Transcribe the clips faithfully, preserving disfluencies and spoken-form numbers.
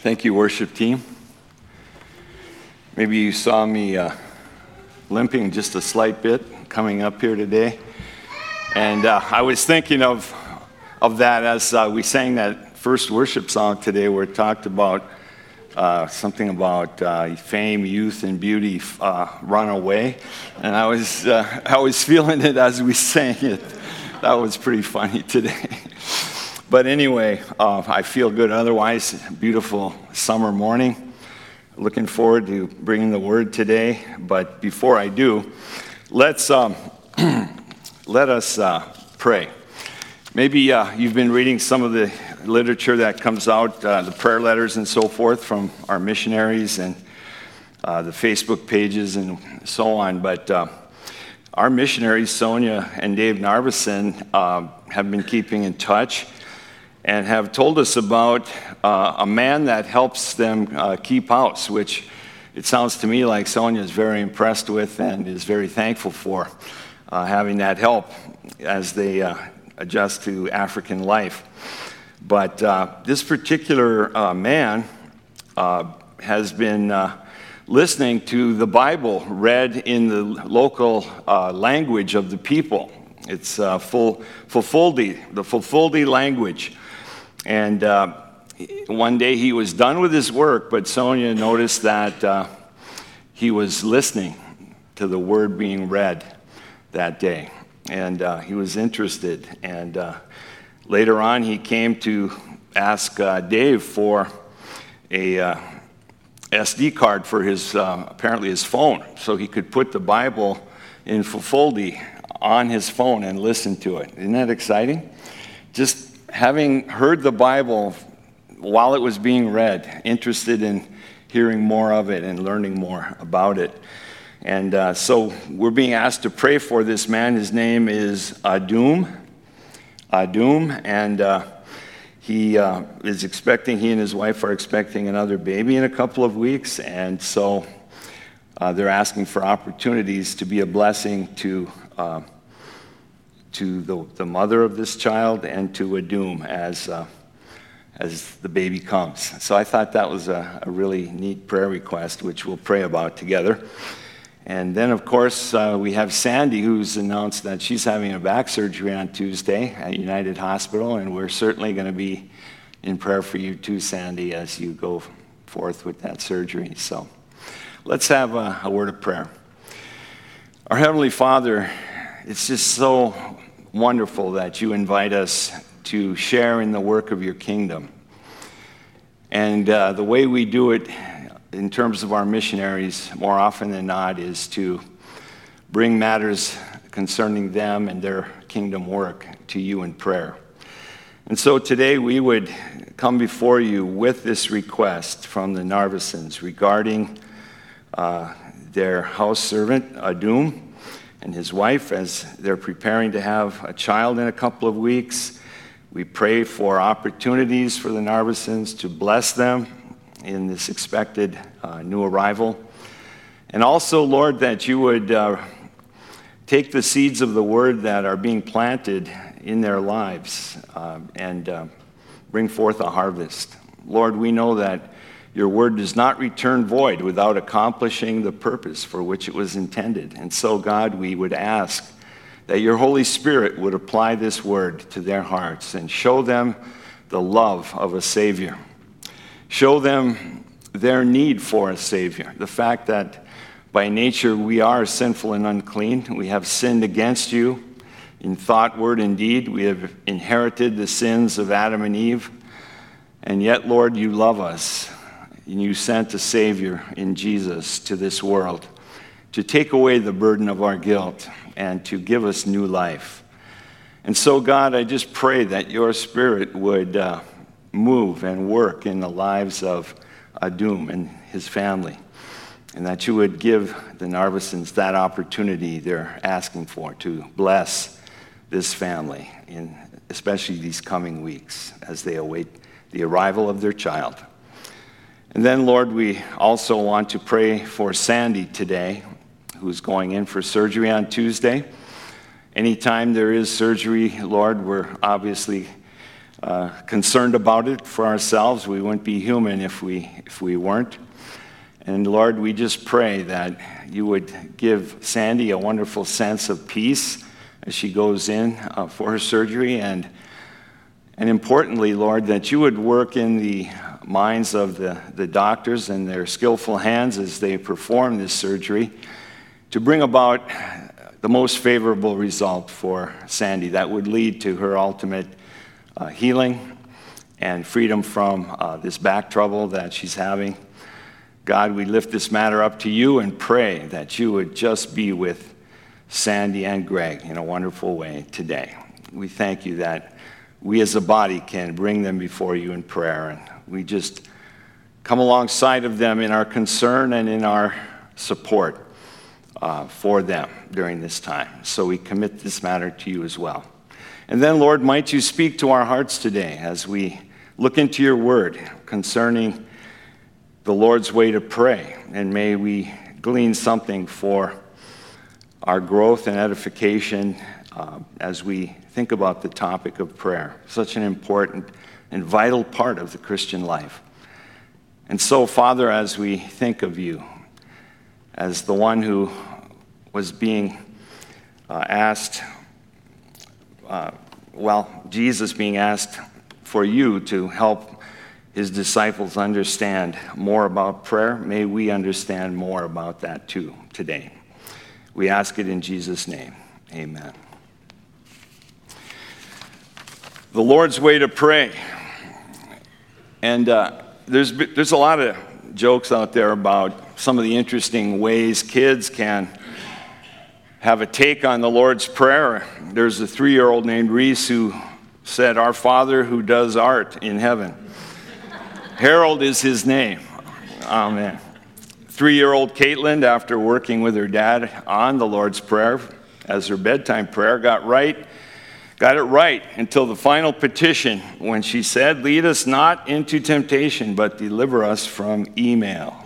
Thank you, worship team. Maybe you saw me uh, limping just a slight bit coming up here today. And uh, I was thinking of of that as uh, we sang that first worship song today where it talked about uh, something about uh, fame, youth, and beauty uh, run away. And I was, uh, I was feeling it as we sang it. That was pretty funny today. But anyway, uh, I feel good otherwise. Beautiful summer morning. Looking forward to bringing the word today. But before I do, let's um, let us uh, pray. Maybe uh, you've been reading some of the literature that comes out, uh, the prayer letters and so forth from our missionaries and uh, the Facebook pages and so on. But uh, our missionaries, Sonia and Dave Narveson, uh, have been keeping in touch and have told us about uh, a man that helps them uh, keep house, which it sounds to me like Sonia is very impressed with and is very thankful for uh, having that help as they uh, adjust to African life. But uh, this particular uh, man uh, has been uh, listening to the Bible read in the local uh, language of the people. It's uh, full, Fulfulde, the Fulfulde language. And uh, one day he was done with his work, but Sonia noticed that uh, he was listening to the word being read that day. And uh, he was interested. And uh, later on, he came to ask uh, Dave for a uh, S D card for his, uh, apparently his phone, so he could put the Bible in Fulfulde on his phone and listen to it. Isn't that exciting? Just having heard the Bible while it was being read, interested in hearing more of it and learning more about it. And uh, so we're being asked to pray for this man. His name is Adum. Adum, and uh, he uh, is expecting, he and his wife are expecting another baby in a couple of weeks. And so uh, they're asking for opportunities to be a blessing to uh, to the, the mother of this child and to Adum as uh, as the baby comes. So I thought that was a, a really neat prayer request, which we'll pray about together. And then, of course, uh, we have Sandy, who's announced that she's having a back surgery on Tuesday at United Hospital, and we're certainly going to be in prayer for you too, Sandy, as you go forth with that surgery. So let's have a, a word of prayer. Our Heavenly Father, it's just so wonderful that you invite us to share in the work of your kingdom. And uh, the way we do it in terms of our missionaries, more often than not, is to bring matters concerning them and their kingdom work to you in prayer. And so today we would come before you with this request from the Narvesons regarding uh, their house servant, Adum, and his wife as they're preparing to have a child in a couple of weeks. We pray for opportunities for the Narvesons to bless them in this expected uh, new arrival. And also, Lord, that you would uh, take the seeds of the word that are being planted in their lives uh, and uh, bring forth a harvest. Lord, we know that your word does not return void without accomplishing the purpose for which it was intended. And so, God, we would ask that your Holy Spirit would apply this word to their hearts and show them the love of a Savior. Show them their need for a Savior. The fact that by nature we are sinful and unclean. We have sinned against you in thought, word, and deed. We have inherited the sins of Adam and Eve. And yet, Lord, you love us. And you sent a Savior in Jesus to this world to take away the burden of our guilt and to give us new life. And so, God, I just pray that your Spirit would uh, move and work in the lives of Adum and his family, and that you would give the Narvesons that opportunity they're asking for to bless this family, in especially these coming weeks as they await the arrival of their child. And then, Lord, we also want to pray for Sandy today, who's going in for surgery on Tuesday. Anytime there is surgery, Lord, we're obviously uh, concerned about it for ourselves. We wouldn't be human if we if we weren't. And Lord, we just pray that you would give Sandy a wonderful sense of peace as she goes in uh, for her surgery, and and importantly, Lord, that you would work in the minds of the, the doctors and their skillful hands as they perform this surgery to bring about the most favorable result for Sandy that would lead to her ultimate uh, healing and freedom from uh, this back trouble that she's having. God, we lift this matter up to you and pray that you would just be with Sandy and Greg in a wonderful way today. We thank you that we as a body can bring them before you in prayer, and we just come alongside of them in our concern and in our support uh, for them during this time. So we commit this matter to you as well. And then, Lord, might you speak to our hearts today as we look into your word concerning the Lord's way to pray, and may we glean something for our growth and edification uh, as we think about the topic of prayer, such an important and vital part of the Christian life. And so, Father, as we think of you as the one who was being uh, asked, uh, well, Jesus being asked for you to help his disciples understand more about prayer, may we understand more about that too today. We ask it in Jesus' name. Amen. The Lord's way to pray. And uh, there's there's a lot of jokes out there about some of the interesting ways kids can have a take on the Lord's Prayer. There's a three-year-old named Reese who said, "Our Father who does art in heaven." Harold is his name. Amen. Three-year-old Caitlin, after working with her dad on the Lord's Prayer as her bedtime prayer, got right, got it right until the final petition when she said, "Lead us not into temptation, but deliver us from email."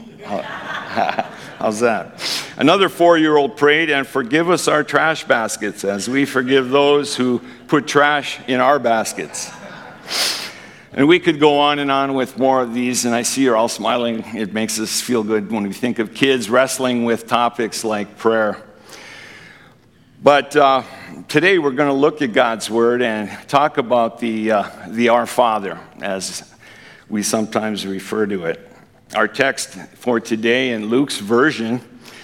How's that? Another four-year-old prayed, "And forgive us our trash baskets as we forgive those who put trash in our baskets." And we could go on and on with more of these, and I see you're all smiling. It makes us feel good when we think of kids wrestling with topics like prayer. But uh, today we're going to look at God's Word and talk about the, uh, the Our Father, as we sometimes refer to it. Our text for today in Luke's version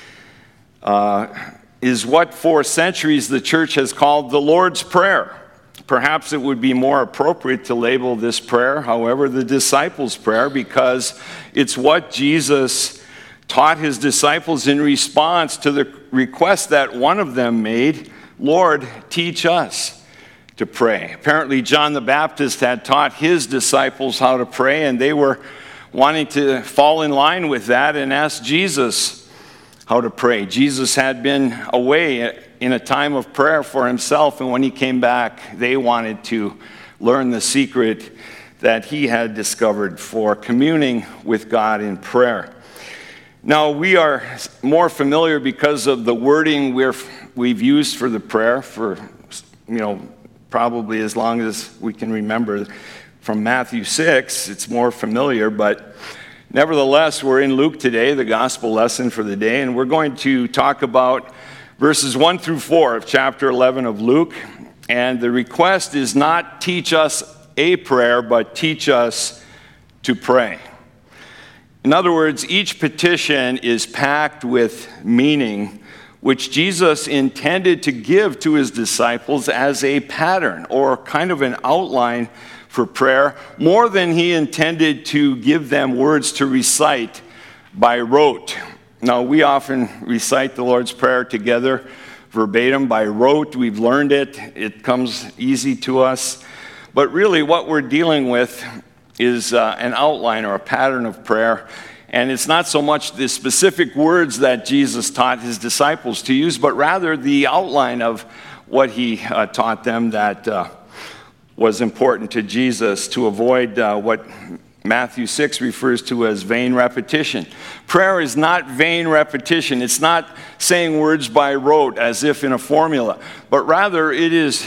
uh, is what for centuries the church has called the Lord's Prayer. Perhaps it would be more appropriate to label this prayer, however, the disciples' prayer, because it's what Jesus taught his disciples in response to the request that one of them made, "Lord, teach us to pray." Apparently, John the Baptist had taught his disciples how to pray, and they were wanting to fall in line with that and ask Jesus how to pray. Jesus had been away in a time of prayer for himself, and when he came back, they wanted to learn the secret that he had discovered for communing with God in prayer. Now, we are more familiar because of the wording we're, we've used for the prayer for, you know, probably as long as we can remember. From Matthew six, it's more familiar, but nevertheless, we're in Luke today, the gospel lesson for the day, and we're going to talk about verses one through four of chapter eleven of Luke. And the request is not teach us a prayer, but teach us to pray. In other words, each petition is packed with meaning, which Jesus intended to give to his disciples as a pattern or kind of an outline for prayer, more than he intended to give them words to recite by rote. Now, we often recite the Lord's Prayer together, verbatim, by rote. We've learned it. It comes easy to us. But really, what we're dealing with is uh, an outline or a pattern of prayer. And it's not so much the specific words that Jesus taught his disciples to use, but rather the outline of what he uh, taught them that uh, was important to Jesus to avoid uh, what Matthew six refers to as vain repetition. Prayer is not vain repetition. It's not saying words by rote as if in a formula, but rather it is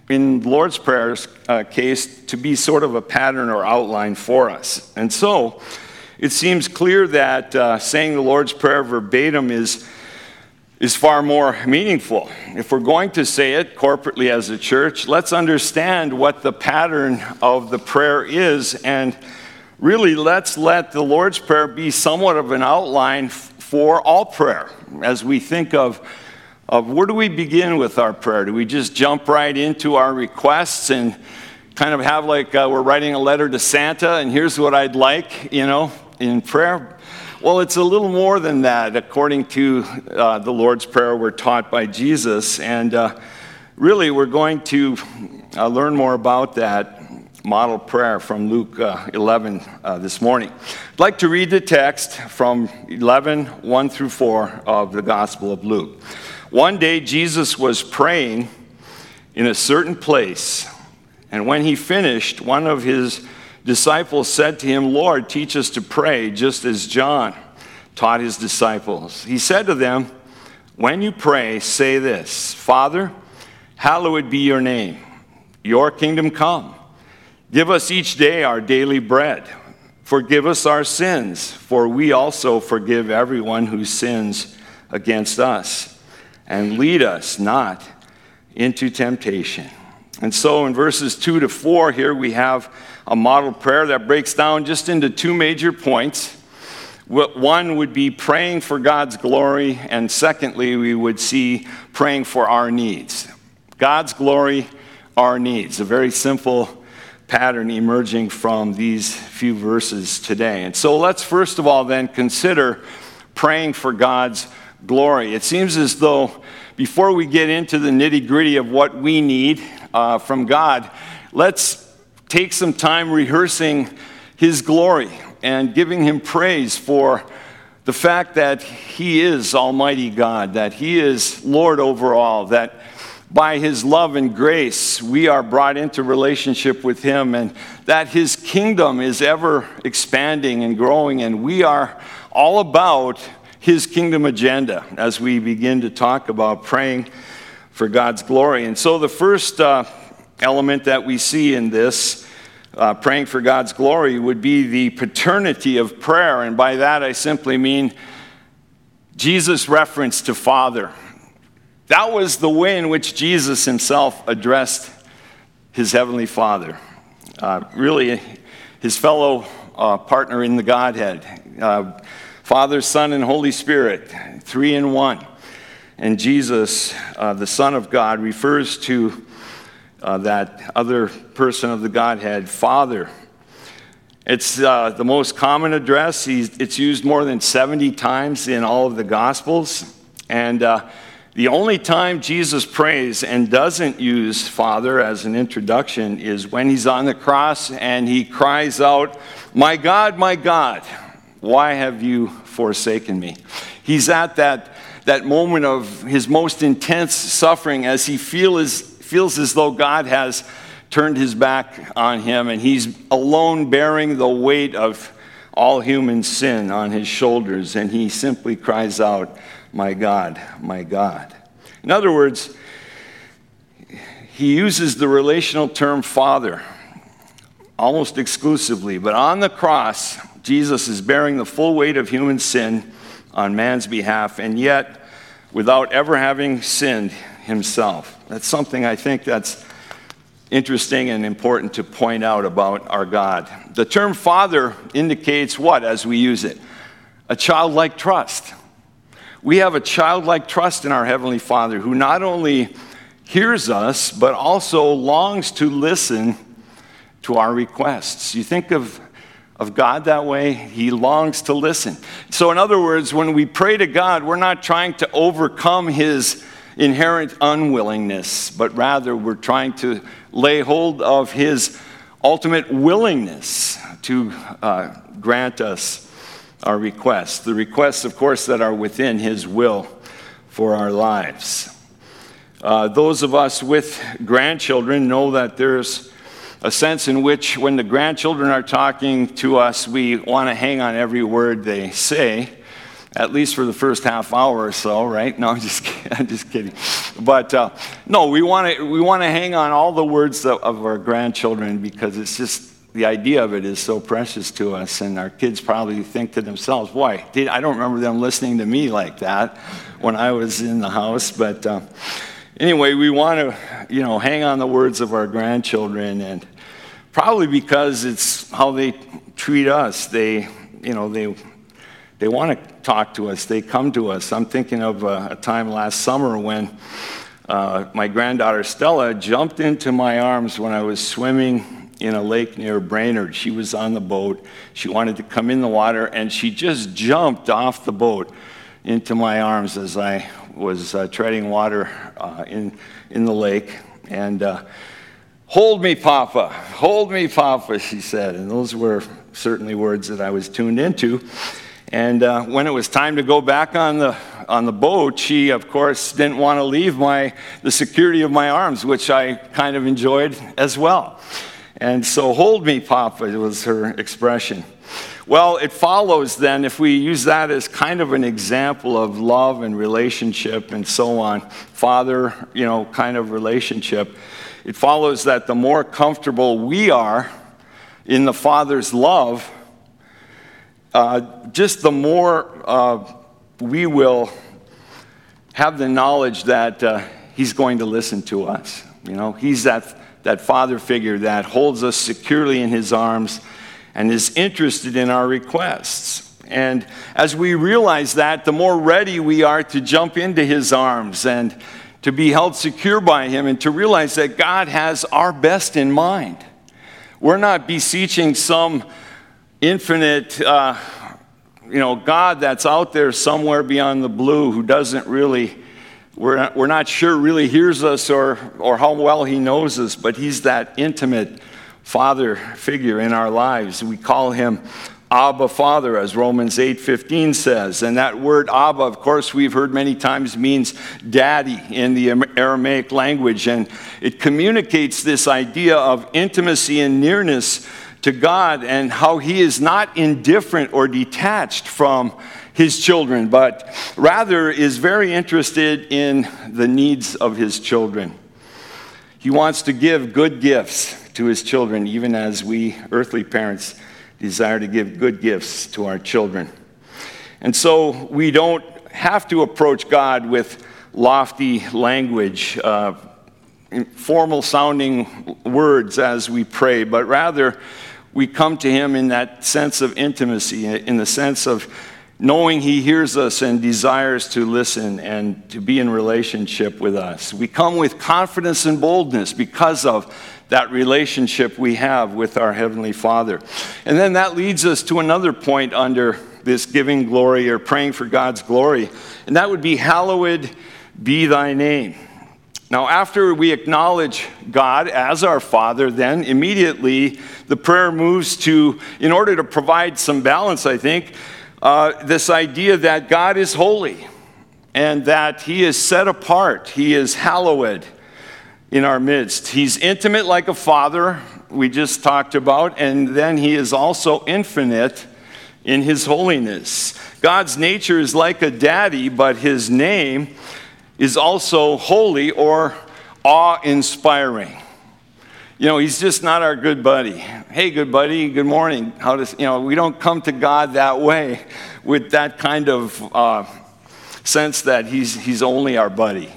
in Lord's Prayer's uh, case, to be sort of a pattern or outline for us. And so, it seems clear that uh, saying the Lord's Prayer verbatim is, is far more meaningful. If we're going to say it corporately as a church, let's understand what the pattern of the prayer is, and really let's let the Lord's Prayer be somewhat of an outline f- for all prayer. As we think of, of where do we begin with our prayer? Do we just jump right into our requests and kind of have like uh, we're writing a letter to Santa, and here's what I'd like, you know, in prayer? Well, it's a little more than that, according to uh, the Lord's Prayer we're taught by Jesus. And uh, really, we're going to uh, learn more about that model prayer from Luke uh, eleven uh, this morning. I'd like to read the text from eleven, one through four of the Gospel of Luke. One day, Jesus was praying in a certain place, and when he finished, one of his disciples said to him, "Lord, teach us to pray, just as John taught his disciples." He said to them, "When you pray, say this: Father, hallowed be your name. Your kingdom come. Give us each day our daily bread. Forgive us our sins, for we also forgive everyone who sins against us. And lead us not into temptation." And so in verses two to four here we have a model prayer that breaks down just into two major points. One would be praying for God's glory, and secondly, we would see praying for our needs. God's glory, our needs. A very simple pattern emerging from these few verses today. And so let's first of all then consider praying for God's glory. It seems as though before we get into the nitty-gritty of what we need uh, from God, let's take some time rehearsing his glory and giving him praise for the fact that he is Almighty God, that he is Lord over all, that by his love and grace, we are brought into relationship with him, and that his kingdom is ever expanding and growing, and we are all about his kingdom agenda as we begin to talk about praying for God's glory. And so the first uh, element that we see in this, uh, praying for God's glory, would be the paternity of prayer, and by that I simply mean Jesus' reference to Father. That was the way in which Jesus himself addressed his heavenly Father. Uh, really, his fellow uh, partner in the Godhead. Uh, Father, Son, and Holy Spirit, three in one. And Jesus, uh, the Son of God, refers to uh, that other person of the Godhead, Father. It's uh, the most common address. He's, it's used more than seventy times in all of the Gospels. And uh, the only time Jesus prays and doesn't use Father as an introduction is when he's on the cross and he cries out, "My God, my God, why have you forsaken me?" He's at that, that moment of his most intense suffering as he feel as, feels as though God has turned his back on him, and he's alone bearing the weight of all human sin on his shoulders, and he simply cries out, "My God, my God." In other words, he uses the relational term Father almost exclusively, but on the cross, Jesus is bearing the full weight of human sin on man's behalf, and yet without ever having sinned himself. That's something I think that's interesting and important to point out about our God. The term Father indicates what as we use it? A childlike trust. We have a childlike trust in our Heavenly Father, who not only hears us, but also longs to listen to our requests. You think of, of God that way? He longs to listen. So in other words, when we pray to God, we're not trying to overcome his inherent unwillingness, but rather we're trying to lay hold of his ultimate willingness to uh, grant us our requests. The requests, of course, that are within his will for our lives. Uh, those of us with grandchildren know that there's a sense in which when the grandchildren are talking to us, we want to hang on every word they say. at least for the first half hour or so, right? No, I'm just kidding. I'm just kidding. But uh, no, we want to we want to hang on all the words of, of our grandchildren, because it's just, the idea of it is so precious to us. And our kids probably think to themselves, boy, did, I don't remember them listening to me like that when I was in the house. But uh, anyway, we want to, you know, hang on the words of our grandchildren, and probably because it's how they treat us. They, you know, they they want to talk to us. They come to us. I'm thinking of a, a time last summer when uh, my granddaughter Stella jumped into my arms when I was swimming in a lake near Brainerd. She was on the boat. She wanted to come in the water, and she just jumped off the boat into my arms as I was uh, treading water uh, in in the lake. And uh, "Hold me, Papa. Hold me, Papa," she said. And those were certainly words that I was tuned into. And uh, when it was time to go back on the on the boat, she, of course, didn't want to leave my the security of my arms, which I kind of enjoyed as well. And so, "Hold me, Papa," was her expression. Well, it follows then, if we use that as kind of an example of love and relationship and so on, father, you know, kind of relationship, it follows that the more comfortable we are in the Father's love, uh, just the more uh, we will have the knowledge that uh, He's going to listen to us. You know, He's that, that Father figure that holds us securely in His arms and is interested in our requests. And as we realize that, the more ready we are to jump into His arms and to be held secure by Him, and to realize that God has our best in mind. We're not beseeching some infinite, uh, you know, God that's out there somewhere beyond the blue, who doesn't really, we're not, we're not sure really hears us or, or how well He knows us, but He's that intimate Father figure in our lives. We call Him Abba Father, as Romans eight fifteen says. And that word Abba, of course, we've heard many times means daddy in the Aramaic language. And it communicates this idea of intimacy and nearness to God, and how He is not indifferent or detached from His children, but rather is very interested in the needs of His children. He wants to give good gifts to His children, even as we earthly parents desire to give good gifts to our children. And so we don't have to approach God with lofty language, uh, formal sounding words as we pray, but rather we come to Him in that sense of intimacy, in the sense of knowing He hears us and desires to listen and to be in relationship with us. We come with confidence and boldness because of that relationship we have with our Heavenly Father. And then that leads us to another point under this giving glory, or praying for God's glory, and that would be, "Hallowed be Thy name." Now, after we acknowledge God as our Father, then immediately the prayer moves to, in order to provide some balance, I think, uh, this idea that God is holy and that He is set apart. He is hallowed in our midst. He's intimate like a father, we just talked about, and then He is also infinite in His holiness. God's nature is like a daddy, but His name is also holy or awe-inspiring. You know, He's just not our good buddy. "Hey, good buddy, good morning." How does, you know, we don't come to God that way, with that kind of uh, sense that he's, he's only our buddy.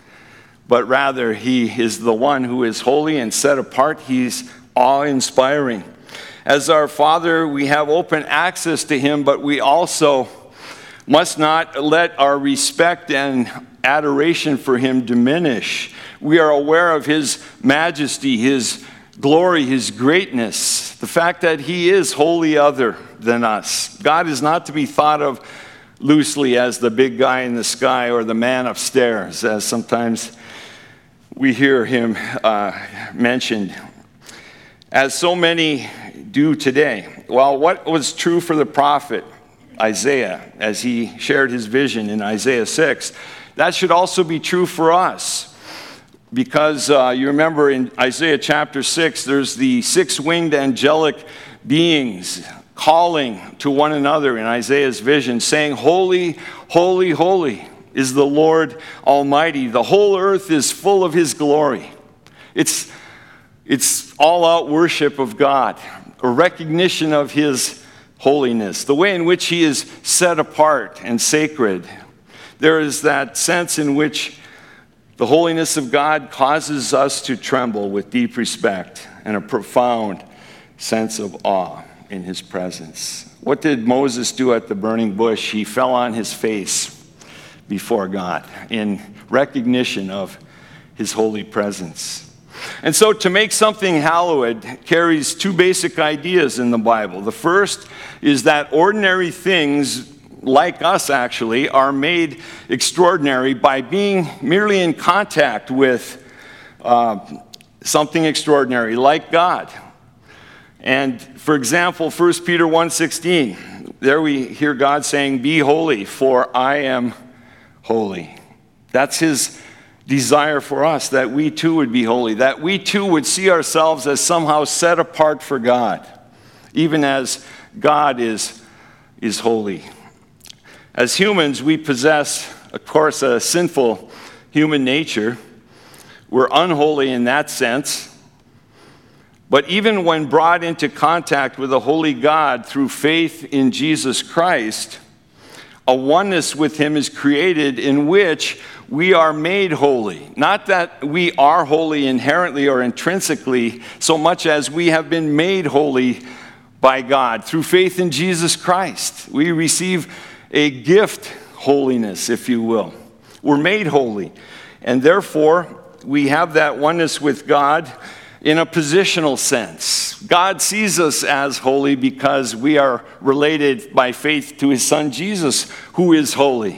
But rather, He is the one who is holy and set apart. He's awe-inspiring. As our Father, we have open access to Him, but we also must not let our respect and adoration for Him diminish. We are aware of His majesty, His glory, His greatness, the fact that He is wholly other than us. God is not to be thought of loosely as the big guy in the sky or the man upstairs, as sometimes we hear Him uh, mentioned, as so many do today. Well, what was true for the prophet Isaiah as he shared his vision in Isaiah six, that should also be true for us. Because uh, you remember in Isaiah chapter six, there's the six-winged angelic beings calling to one another in Isaiah's vision, saying, "Holy, holy, holy is the Lord Almighty. The whole earth is full of his glory." It's, it's all-out worship of God, a recognition of his holiness, the way in which he is set apart and sacred. There is that sense in which the holiness of God causes us to tremble with deep respect and a profound sense of awe in his presence. What did Moses do at the burning bush? He fell on his face before God in recognition of his holy presence. And so to make something hallowed carries two basic ideas in the Bible. The first is that ordinary things, like us actually, are made extraordinary by being merely in contact with uh, something extraordinary, like God. And for example, First Peter one sixteen, there we hear God saying, "Be holy, for I am holy." That's his desire for us, that we too would be holy, that we too would see ourselves as somehow set apart for God, even as God is, is holy. As humans, we possess, of course, a sinful human nature. We're unholy in that sense. But even when brought into contact with a holy God through faith in Jesus Christ, a oneness with him is created in which we are made holy. Not that we are holy inherently or intrinsically, so much as we have been made holy by God through faith in Jesus Christ. We receive a gift holiness, if you will. We're made holy. And therefore, we have that oneness with God in a positional sense. God sees us as holy because we are related by faith to his son Jesus, who is holy.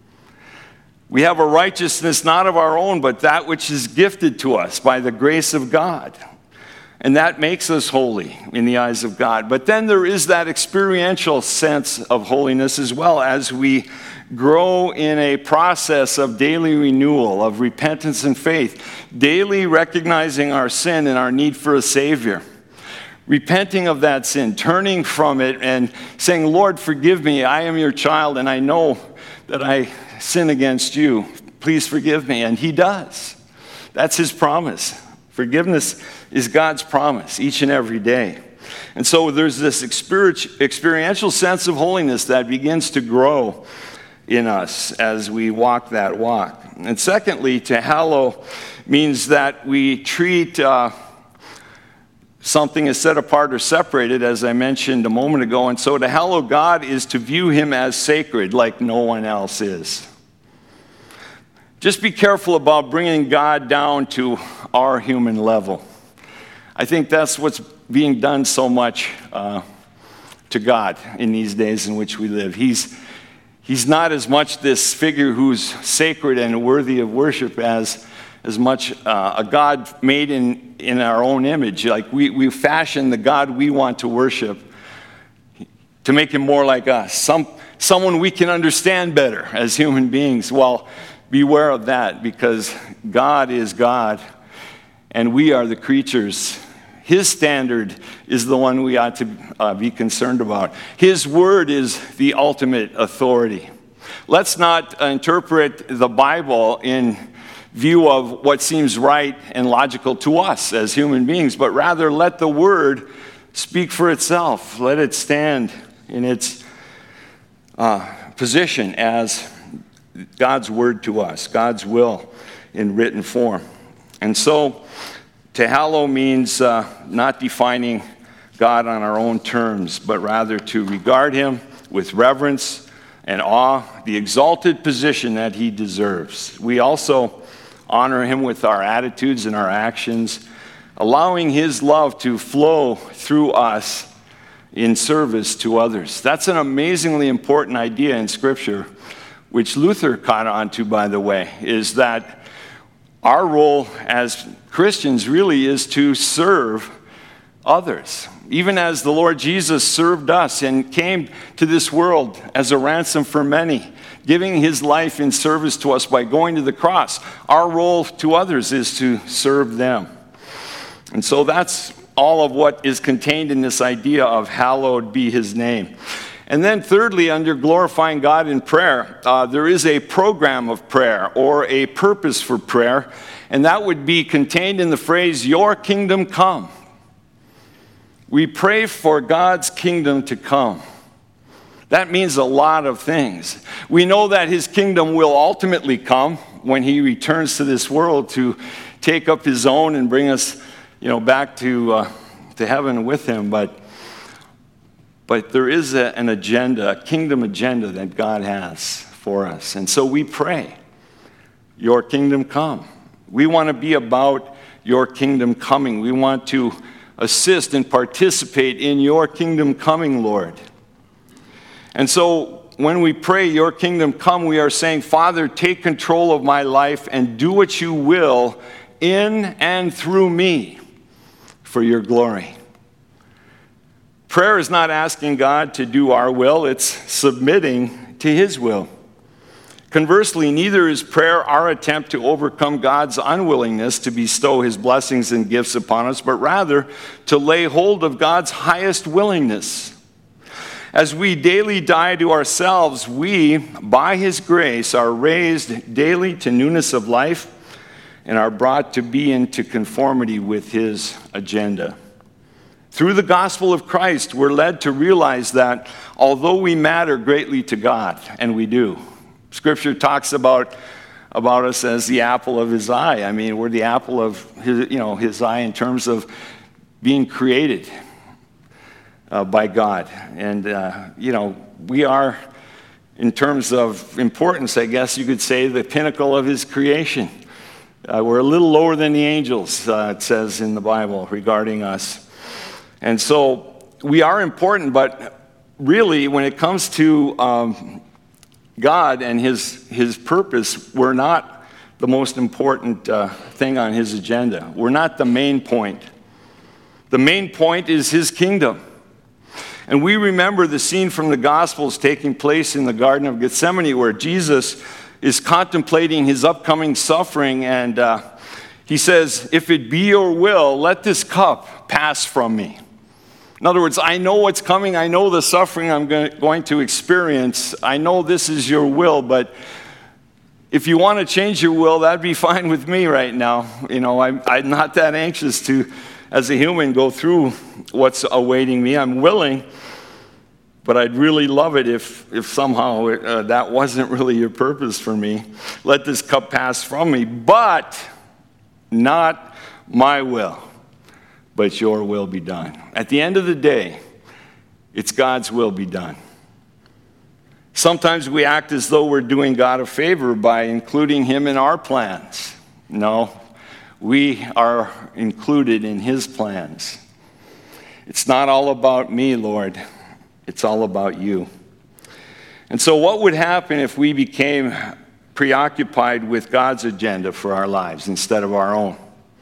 We have a righteousness not of our own, but that which is gifted to us by the grace of God. And that makes us holy in the eyes of God. But then there is that experiential sense of holiness as well, as we grow in a process of daily renewal, of repentance and faith, daily recognizing our sin and our need for a Savior, repenting of that sin, turning from it and saying, "Lord, forgive me. I am your child, and I know that I sin against you. Please forgive me." And he does. That's his promise. Forgiveness is God's promise each and every day. And so there's this experiential sense of holiness that begins to grow in us as we walk that walk. And secondly, to hallow means that we treat uh, something as set apart or separated, as I mentioned a moment ago. And so to hallow God is to view him as sacred like no one else is. Just be careful about bringing God down to our human level. I think that's what's being done so much uh, to God in these days in which we live. He's, he's not as much this figure who's sacred and worthy of worship as, as much uh, a God made in, in our own image. Like we, we fashion the God we want to worship to make him more like us. Some, someone we can understand better as human beings. Well, beware of that, because God is God and we are the creatures. His standard is the one we ought to uh, be concerned about. His word is the ultimate authority. Let's not uh, interpret the Bible in view of what seems right and logical to us as human beings, but rather let the word speak for itself. Let it stand in its uh, position as God's word to us, God's will in written form. And so, to hallow means uh, not defining God on our own terms, but rather to regard him with reverence and awe, the exalted position that he deserves. We also honor him with our attitudes and our actions, allowing his love to flow through us in service to others. That's an amazingly important idea in Scripture, which Luther caught on to, by the way, is that our role as Christians really is to serve others. Even as the Lord Jesus served us and came to this world as a ransom for many, giving his life in service to us by going to the cross, our role to others is to serve them. And so that's all of what is contained in this idea of hallowed be his name. And then thirdly, under glorifying God in prayer, uh, there is a program of prayer or a purpose for prayer, and that would be contained in the phrase, your kingdom come. We pray for God's kingdom to come. That means a lot of things. We know that his kingdom will ultimately come when he returns to this world to take up his own and bring us, you know, back to uh, to heaven with him. But but there is a, an agenda, a kingdom agenda that God has for us. And so we pray, your kingdom come. We want to be about your kingdom coming. We want to assist and participate in your kingdom coming, Lord. And so when we pray, your kingdom come, we are saying, Father, take control of my life and do what you will in and through me for your glory. Prayer is not asking God to do our will, it's submitting to his will. Conversely, neither is prayer our attempt to overcome God's unwillingness to bestow his blessings and gifts upon us, but rather to lay hold of God's highest willingness. As we daily die to ourselves, we, by his grace, are raised daily to newness of life and are brought to be into conformity with his agenda. Through the gospel of Christ, we're led to realize that although we matter greatly to God, and we do, Scripture talks about, about us as the apple of his eye. I mean, we're the apple of his, you know, his eye in terms of being created uh, by God. And, uh, you know, we are, in terms of importance, I guess you could say, the pinnacle of his creation. Uh, we're a little lower than the angels, uh, it says in the Bible, regarding us. And so we are important, but really, when it comes to um, God and his, his purpose, we're not the most important uh, thing on his agenda. We're not the main point. The main point is his kingdom. And we remember the scene from the Gospels taking place in the Garden of Gethsemane where Jesus is contemplating his upcoming suffering, and uh, he says, if it be your will, let this cup pass from me. In other words, I know what's coming. I know the suffering I'm going to experience. I know this is your will, but if you want to change your will, that'd be fine with me right now. You know, I'm, I'm not that anxious to, as a human, go through what's awaiting me. I'm willing, but I'd really love it if, if somehow it, uh, that wasn't really your purpose for me. Let this cup pass from me, but not my will, but your will be done. At the end of the day, it's God's will be done. Sometimes we act as though we're doing God a favor by including him in our plans. No, we are included in his plans. It's not all about me, Lord. It's all about you. And so what would happen if we became preoccupied with God's agenda for our lives instead of our own?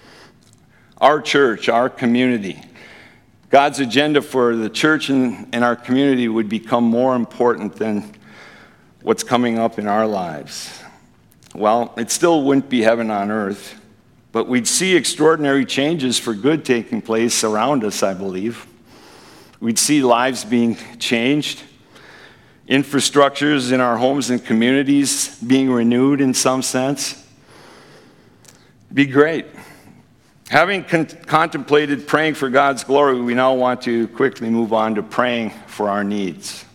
Our church, our community, God's agenda for the church and, and our community would become more important than what's coming up in our lives. Well, it still wouldn't be heaven on earth, but we'd see extraordinary changes for good taking place around us, I believe. We'd see lives being changed, infrastructures in our homes and communities being renewed in some sense. It'd be great. Having con- contemplated praying for God's glory, we now want to quickly move on to praying for our needs.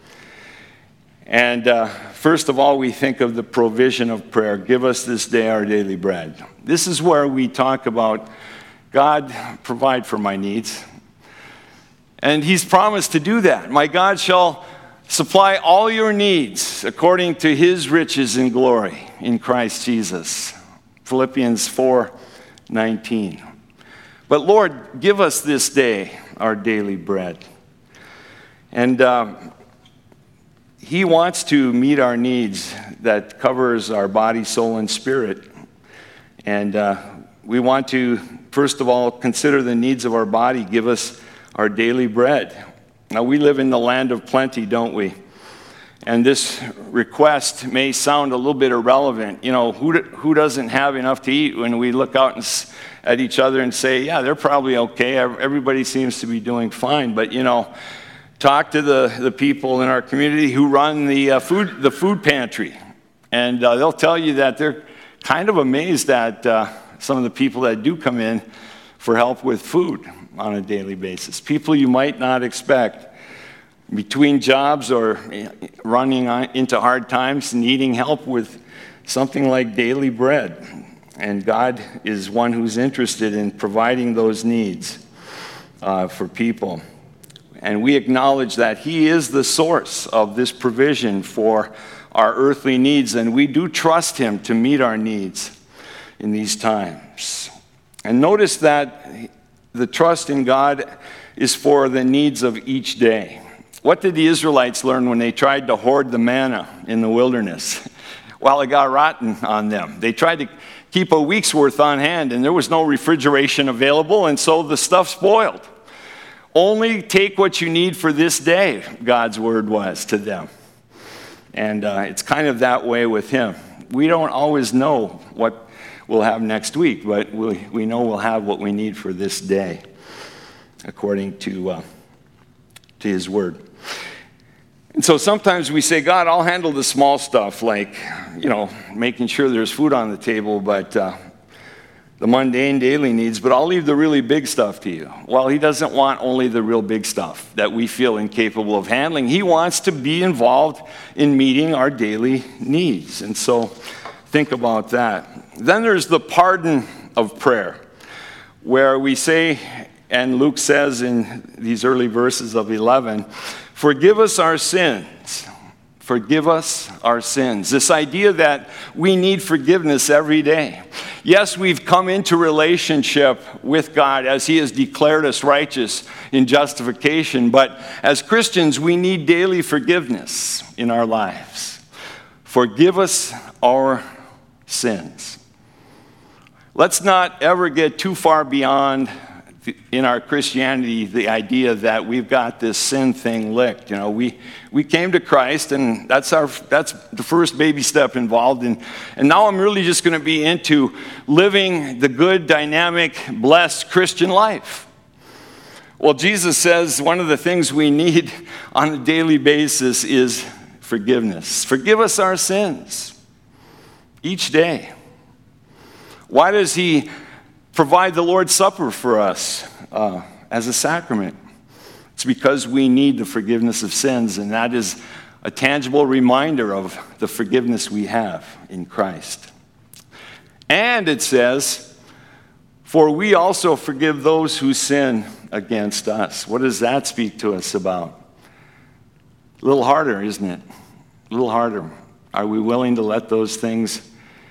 And uh, first of all, we think of the provision of prayer. Give us this day our daily bread. This is where we talk about God, provide for my needs. And he's promised to do that. My God shall supply all your needs according to his riches in glory in Christ Jesus. Philippians four nineteen. But Lord, give us this day our daily bread. And um, he wants to meet our needs that covers our body, soul, and spirit. And uh, we want to, first of all, consider the needs of our body. Give us our daily bread. Now, we live in the land of plenty, don't we? And this request may sound a little bit irrelevant. You know, who, who doesn't have enough to eat when we look out and, at each other and say, yeah, they're probably okay. Everybody seems to be doing fine. But, you know, talk to the, the people in our community who run the, uh, food, the food pantry. And uh, they'll tell you that they're kind of amazed at uh, some of the people that do come in for help with food on a daily basis. People you might not expect. Between jobs or running into hard times, needing help with something like daily bread. And God is one who's interested in providing those needs uh, for people. And we acknowledge that He is the source of this provision for our earthly needs, and we do trust Him to meet our needs in these times. And notice that the trust in God is for the needs of each day. What did the Israelites learn when they tried to hoard the manna in the wilderness? Well, it got rotten on them. They tried to keep a week's worth on hand, and there was no refrigeration available, and so the stuff spoiled. Only take what you need for this day, God's word was to them. And uh, it's kind of that way with Him. We don't always know what we'll have next week, but we, we know we'll have what we need for this day, according to, uh, to His word. And so sometimes we say, God, I'll handle the small stuff, like, you know, making sure there's food on the table, but uh, the mundane daily needs, but I'll leave the really big stuff to you. Well, He doesn't want only the real big stuff that we feel incapable of handling. He wants to be involved in meeting our daily needs. And so think about that. Then there's the pardon of prayer, where we say, and Luke says in these early verses of eleven, forgive us our sins. Forgive us our sins. This idea that we need forgiveness every day. Yes, we've come into relationship with God as He has declared us righteous in justification, but as Christians, we need daily forgiveness in our lives. Forgive us our sins. Let's not ever get too far beyond in our Christianity the idea that we've got this sin thing licked. You know, we we came to Christ, and that's our that's the first baby step involved. And and now I'm really just going to be into living the good, dynamic, blessed Christian life. Well, Jesus says one of the things we need on a daily basis is forgiveness. Forgive us our sins each day. Why does He provide the Lord's Supper for us uh, as a sacrament? It's because we need the forgiveness of sins, and that is a tangible reminder of the forgiveness we have in Christ. And it says, for we also forgive those who sin against us. What does that speak to us about? A little harder, isn't it? A little harder. Are we willing to let those things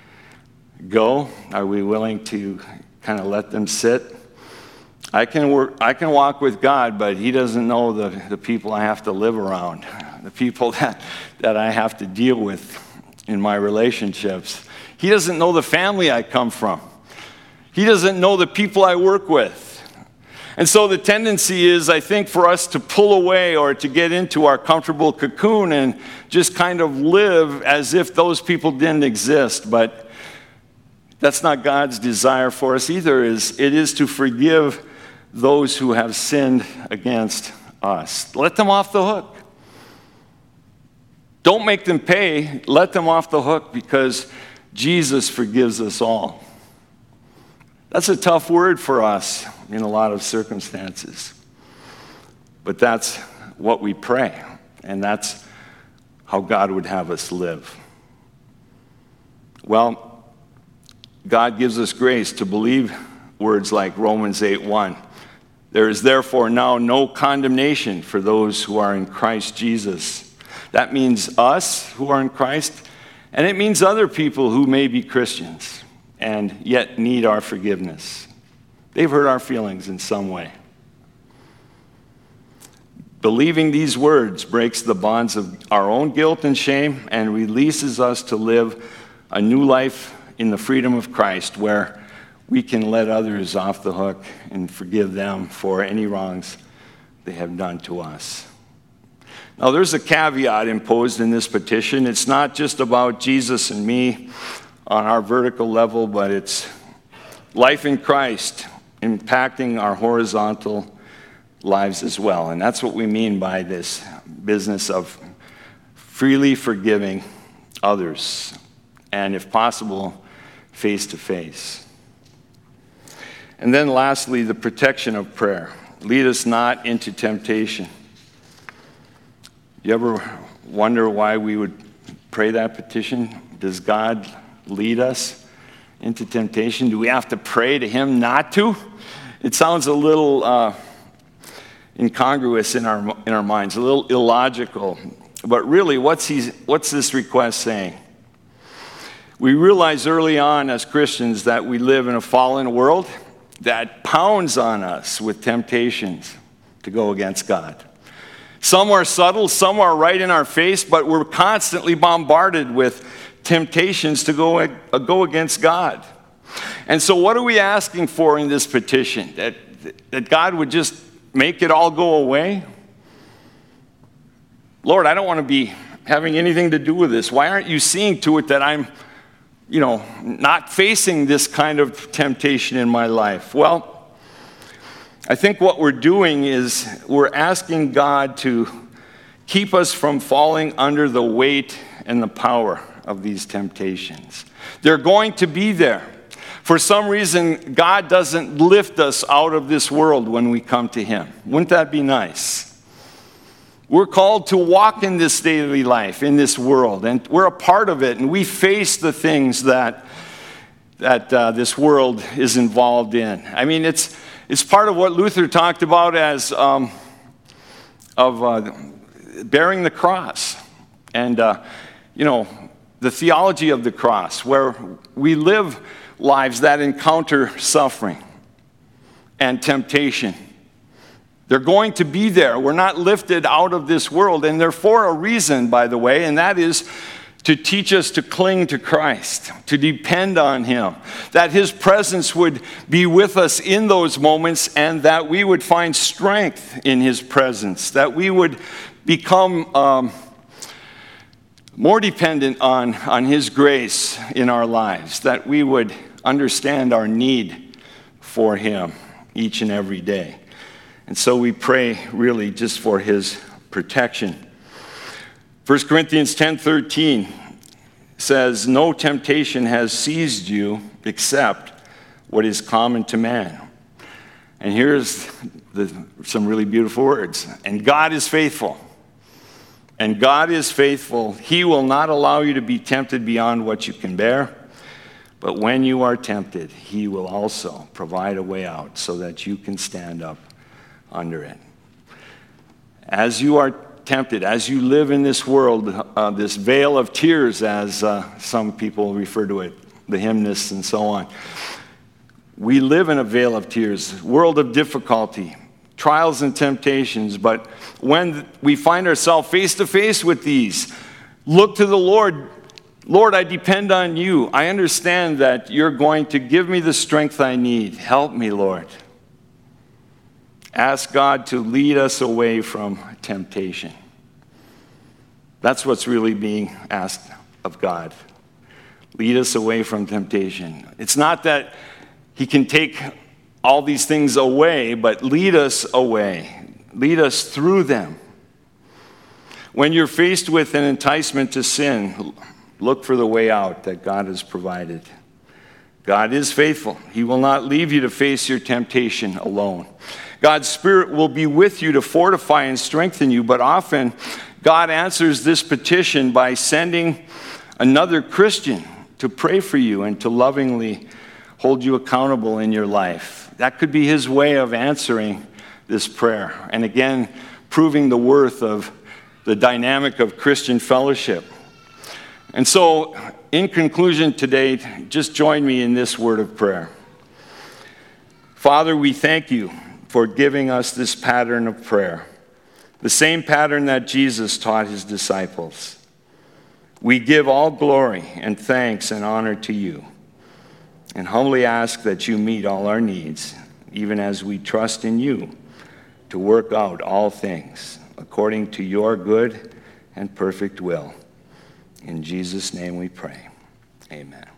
go? Are we willing to kind of let them sit? I can work, I can walk with God, but He doesn't know the, the people I have to live around, the people that, that I have to deal with in my relationships. He doesn't know the family I come from. He doesn't know the people I work with. And so the tendency is, I think, for us to pull away or to get into our comfortable cocoon and just kind of live as if those people didn't exist. But that's not God's desire for us either. Is it is to forgive those who have sinned against us. Let them off the hook. Don't make them pay. Let them off the hook, because Jesus forgives us all. That's a tough word for us in a lot of circumstances. But that's what we pray, and that's how God would have us live. Well, God gives us grace to believe words like Romans eight one. There is therefore now no condemnation for those who are in Christ Jesus. That means us who are in Christ, and it means other people who may be Christians and yet need our forgiveness. They've hurt our feelings in some way. Believing these words breaks the bonds of our own guilt and shame and releases us to live a new life in the freedom of Christ, where we can let others off the hook and forgive them for any wrongs they have done to us. Now, there's a caveat imposed in this petition. It's not just about Jesus and me on our vertical level, but it's life in Christ impacting our horizontal lives as well. And that's what we mean by this business of freely forgiving others, and if possible, face to face. And then lastly, the protection of prayer. Lead us not into temptation. You ever wonder why we would pray that petition? Does God lead us into temptation? Do we have to pray to him not to? It sounds a little uh, incongruous in our in our minds, a little illogical. But really, what's he, what's this request saying? We realize early on as Christians that we live in a fallen world that pounds on us with temptations to go against God. Some are subtle, some are right in our face, but we're constantly bombarded with temptations to go, uh, go against God. And so what are we asking for in this petition? That, that God would just make it all go away? Lord, I don't want to be having anything to do with this. Why aren't you seeing to it that I'm, you know, not facing this kind of temptation in my life? Well, I think what we're doing is we're asking God to keep us from falling under the weight and the power of these temptations. They're going to be there. For some reason, God doesn't lift us out of this world when we come to him. Wouldn't that be nice? We're called to walk in this daily life, in this world, and we're a part of it, and we face the things that that uh, this world is involved in. I mean, it's it's part of what Luther talked about as um, of uh, bearing the cross, and uh, you know, the theology of the cross, where we live lives that encounter suffering and temptation. They're going to be there. We're not lifted out of this world, and they're for a reason, by the way, and that is to teach us to cling to Christ, to depend on him, that his presence would be with us in those moments, and that we would find strength in his presence, that we would become um, more dependent on, on his grace in our lives, that we would understand our need for him each and every day. And so we pray really just for his protection. First Corinthians ten thirteen says, no temptation has seized you except what is common to man. And here's the, some really beautiful words. And God is faithful. And God is faithful. He will not allow you to be tempted beyond what you can bear. But when you are tempted, he will also provide a way out so that you can stand up under it. As you are tempted, as you live in this world, uh, this veil of tears, as uh, some people refer to it, the hymnists and so on, we live in a veil of tears, world of difficulty, trials and temptations. But when we find ourselves face to face with these, look to the Lord. Lord, I depend on you. I understand that you're going to give me the strength I need. Help me, Lord. Ask God to lead us away from temptation. That's what's really being asked of God. Lead us away from temptation. It's not that he can take all these things away, but lead us away. Lead us through them. When you're faced with an enticement to sin, look for the way out that God has provided. God is faithful. He will not leave you to face your temptation alone. God's Spirit will be with you to fortify and strengthen you, but often God answers this petition by sending another Christian to pray for you and to lovingly hold you accountable in your life. That could be his way of answering this prayer. And again, proving the worth of the dynamic of Christian fellowship. And so, in conclusion today, just join me in this word of prayer. Father, we thank you for giving us this pattern of prayer, the same pattern that Jesus taught his disciples. We give all glory and thanks and honor to you, and humbly ask that you meet all our needs, even as we trust in you to work out all things according to your good and perfect will. In Jesus' name we pray. Amen.